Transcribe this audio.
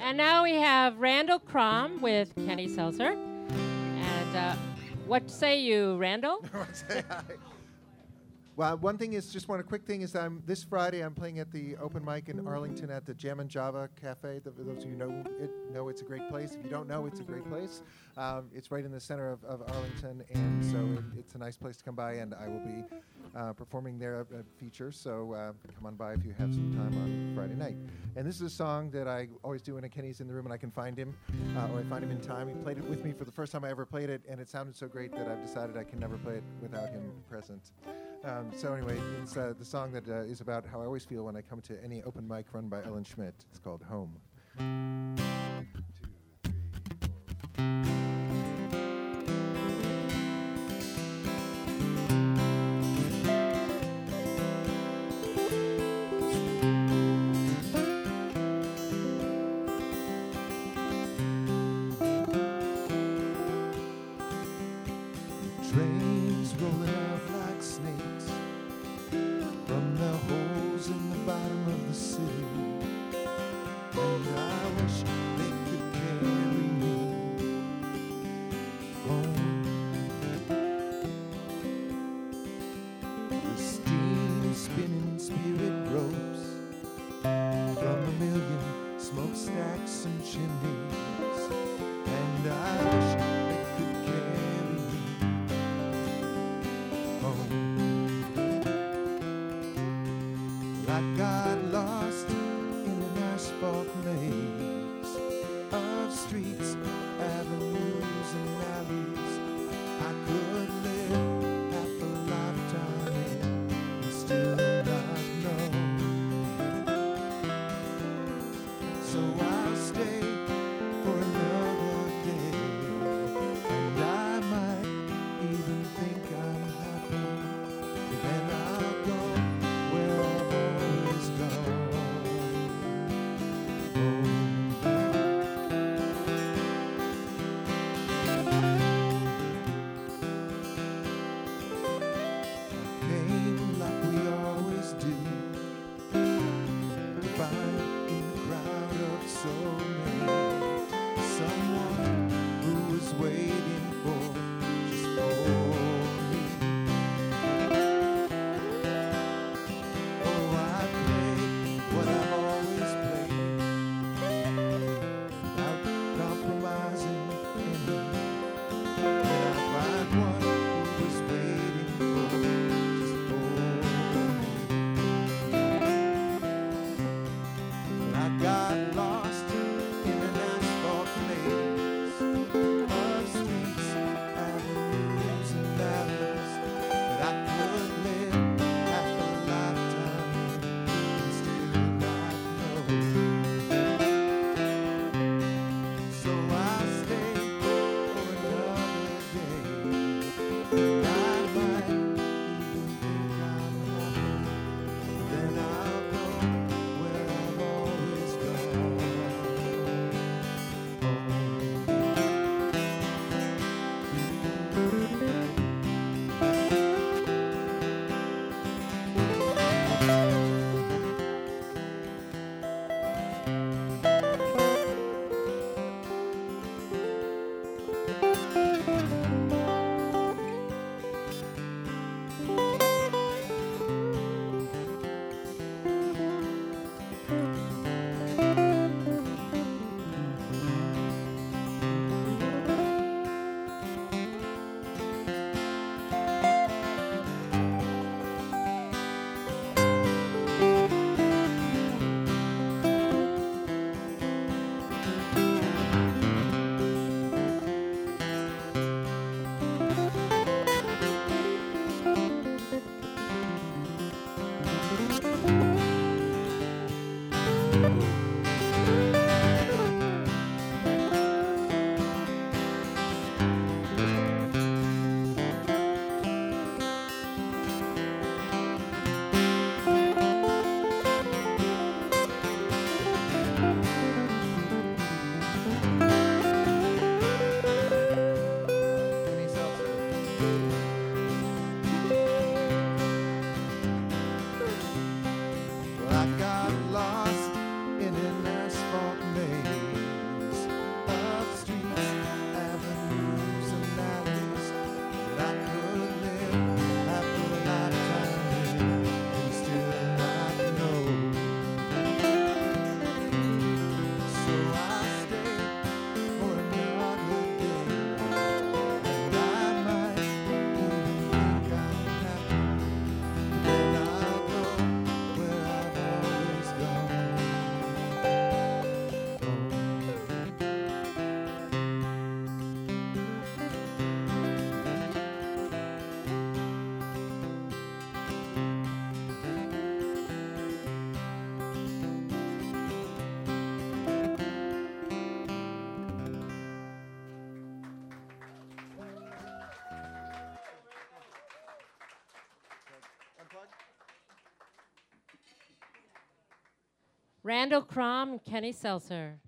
And now we have Randall Crom with Kenny Seltzer. And what say you, Randall? Well, one thing is, just one quick thing is, this Friday I'm playing at the open mic in Arlington at the Jam and Java Cafe. Those of you know it's a great place. If you don't know, it's a great place. It's right in the center of Arlington, and so it's a nice place to come by. And I will be performing there a feature. So come on by if you have some time on Friday night. And this is a song that I always do when Kenny's in the room and I can find him, or I find him in time. He played it with me for the first time I ever played it, and it sounded so great that I've decided I can never play it without him present. So anyway, it's the song that is about how I always feel when I come to any open mic run by Ellen Schmidt. It's called Home. Trains rolling out like snakes from the holes in the bottom of the city, and I wish they could carry me home. The steam spinning spirit ropes from a million smokestacks and chimneys, and I wish they could carry me home. I got lost in an asphalt maze of streets, avenues, and alleys. I could live half a lifetime in and still not know. So I'll stay for another day, and I might even think I'm happy. Then I'll go where I've always gone. I came like we always do, to find in the crowd of so many Randall Crom, Kenny Seltzer.